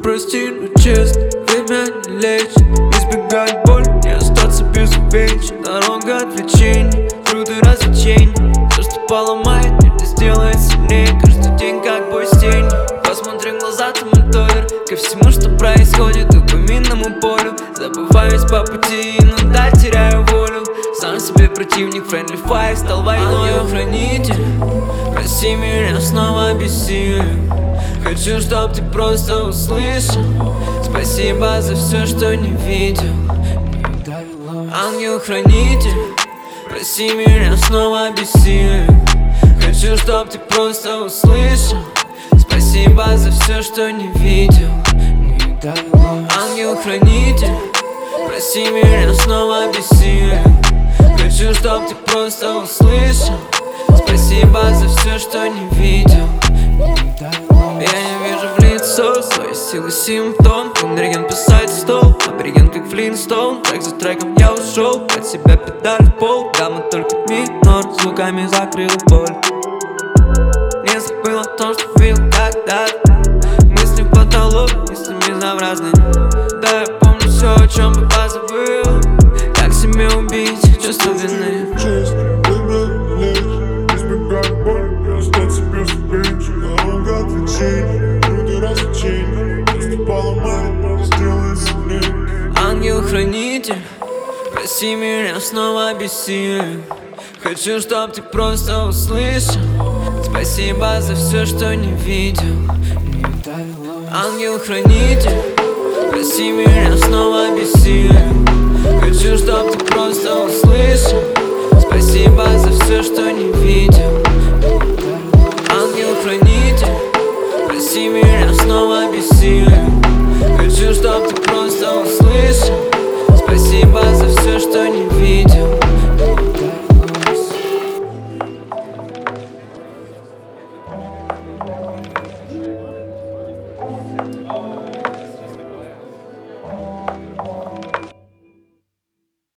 прости, но честно, время не лечит. Избегать боль, не остаться безупречен. Дорога отвлечений, труд и развлечений. Все, что поломает, это сделает сильнее. Каждый день как бой с тенью. Посмотри в глаза, там доверь ко всему, что происходит по минному полю. Забываюсь по пути, иногда теряю волю. Сам себе противник, friendly fire стал войной. Ангел-хранитель, прости меня снова бессилен. Хочу, чтоб ты просто услышал. Спасибо за все, что не видел. Ангел-хранитель, прости меня снова бессилен. Хочу, чтоб ты просто услышал. Спасибо за все, что не видел. Ангел-хранитель, прости меня снова бессилен. Хочу, чтоб ты просто услышал. Спасибо за все, что не видел. Я не вижу в лицо своей силы симптом. Абориген писать стол, абориген как Флинстоун. Трек за треком я ушел, от себя педаль в пол. Гамма только минор, звуками закрыл боль. Не забыл о том, что видел когда-то. Мысли в потолок, мысли безобразны. Да, я помню все, о чем бы позабыл. Как себе убить чувство вины. Избегать боль, не остаться безупречен. Дорога отвлечений, труд и развлечений. Все, что поломает, сделает сильнее. Ангел-хранитель, прости меня снова бессилен. Хочу, чтоб ты просто услышал. Спасибо за все, что не видел. Ангел-хранитель, прости меня снова бессилен. Хочу, чтоб ты просто услышал. Спасибо за все, что не видел. Ангел-хранитель, прости меня снова бессилен. Хочу, чтоб ты просто услышал. Спасибо за все, что не видел.